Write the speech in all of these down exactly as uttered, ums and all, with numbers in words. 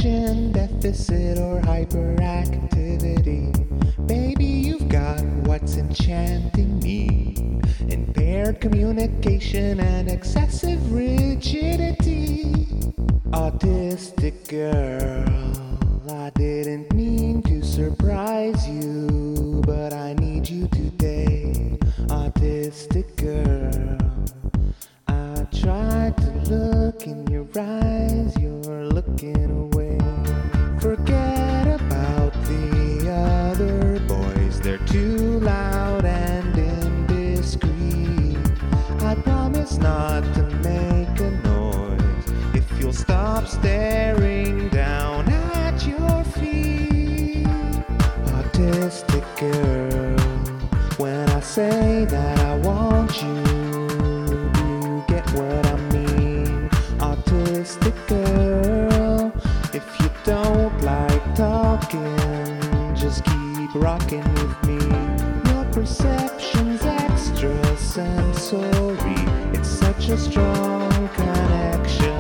attention deficit or hyperactivity. Baby, you've got what's enchanting me. Impaired communication and excessive rigidity. Autistic girl, I didn't mean to surprise you, but I need you today. Autistic girl, I tried to look in your eyes, you're looking away. Forget about the other boys, they're too loud and indiscreet. I promise not to make a noise if you'll stop staring down at your feet. Autistic girl, when I say that I want you, do you get what I mean? Autistic girl, if you don't like talking, just keep rocking with me. Your perception's extrasensory, it's such a strong connection.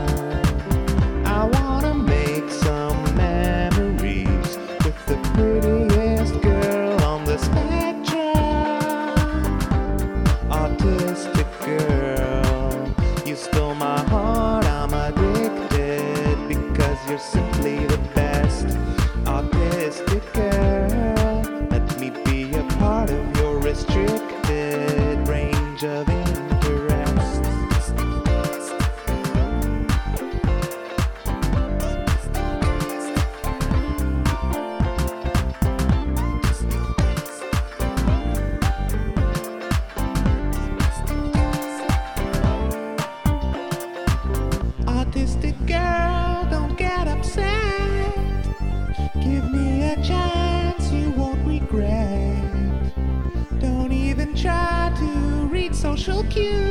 I wanna make some memories with the prettiest girl on the spectrum. Autistic girl, you stole my heart, I'm addicted because you're simply the best. Autistic girl, let me be a part of your restricted range of interests. Autistic girl, don't get upset. Give me a chance you won't regret. Don't even try to read social cues.